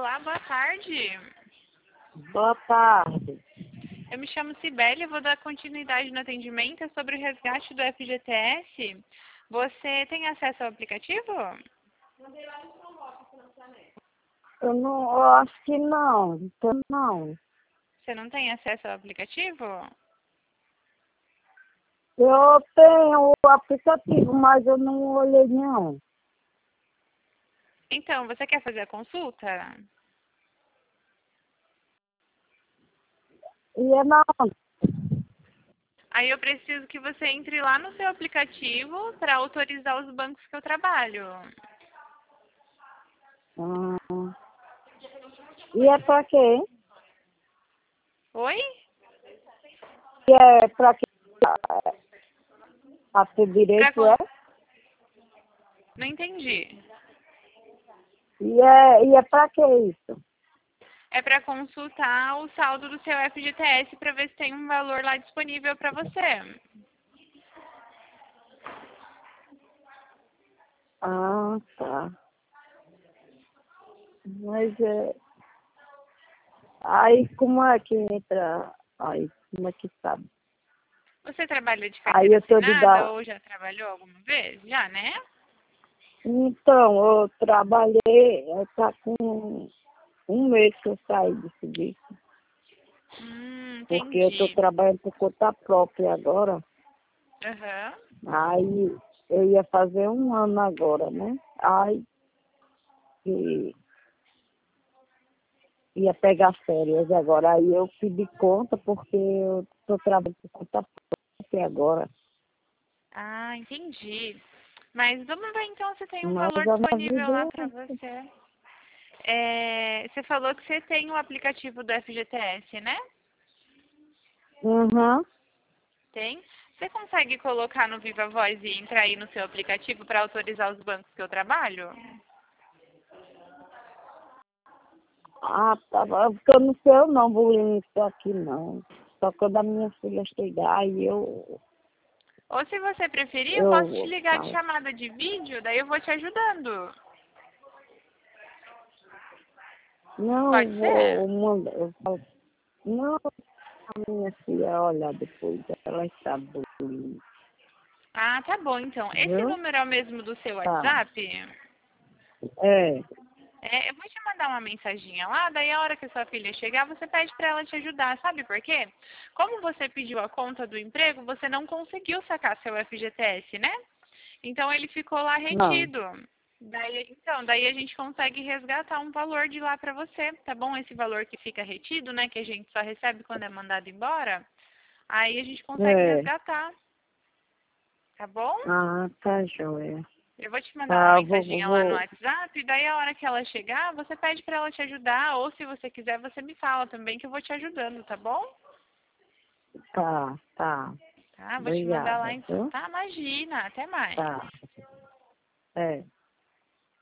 Olá, boa tarde. Boa tarde. Eu me chamo Cibele e vou dar continuidade no atendimento sobre o resgate do FGTS. Você tem acesso ao aplicativo? Eu acho que não, então não. Você não tem acesso ao aplicativo? Eu tenho o aplicativo, mas eu não olhei não. Então, você quer fazer a consulta? E é não. Aí eu preciso que você entre lá no seu aplicativo para autorizar os bancos que eu trabalho. Ah. E é pra quê? Oi? E é pra quê? A ter Pra direito con... é? Não entendi. E é pra que isso? É para consultar o saldo do seu FGTS para ver se tem um valor lá disponível para você. Ah, tá. Mas é... Aí como é que entra? Aí como é que sabe? Você trabalha de Aí carteira eu tô de assinada dar... ou já trabalhou alguma vez? Já, né? Então, eu trabalhei, tá com um mês que eu saí do serviço, porque eu estou Entendi. trabalhando por conta própria agora. Aham. Aí eu ia fazer um ano agora, né? Aí e ia pegar férias agora. Aí eu pedi conta porque eu estou trabalhando por conta própria agora. Ah, entendi. Mas vamos ver então se tem um Mas valor a minha disponível vida lá é para essa. você. Você falou que você tem o aplicativo do FGTS, né? Uhum. Tem. Você consegue colocar no Viva Voz e entrar aí no seu aplicativo para autorizar os bancos que eu trabalho? Ah, tá bom. Porque eu não sei, eu não vou isso aqui não. Só quando a minha filha chegar, aí Ou se você preferir, eu posso te eu ligar de falo. chamada de vídeo, daí eu vou te ajudando. Não, Pode eu ser? vou mandar. Eu falo, não, a minha filha olha depois, ela está doente, Ah, tá bom então. Esse viu? número é o mesmo do seu Tá. WhatsApp? É, Eu vou te mandar uma mensaginha lá, daí a hora que a sua filha chegar, você pede para ela te ajudar, sabe por quê? Como você pediu a conta do emprego, você não conseguiu sacar seu FGTS, né? Então ele ficou lá não. retido. Daí a gente consegue resgatar um valor de lá para você, tá bom? Esse valor que fica retido, né, que a gente só recebe quando é mandado embora, aí a gente consegue É. resgatar, tá bom? Ah, tá, joia. Eu vou te mandar uma Tá, mensaginha lá no WhatsApp, e daí a hora que ela chegar, você pede pra ela te ajudar, ou se você quiser, você me fala também que eu vou te ajudando, tá bom? tá. Tá, vou te mandar lá Obrigada, então. viu? Tá, imagina, até mais. Tá. É.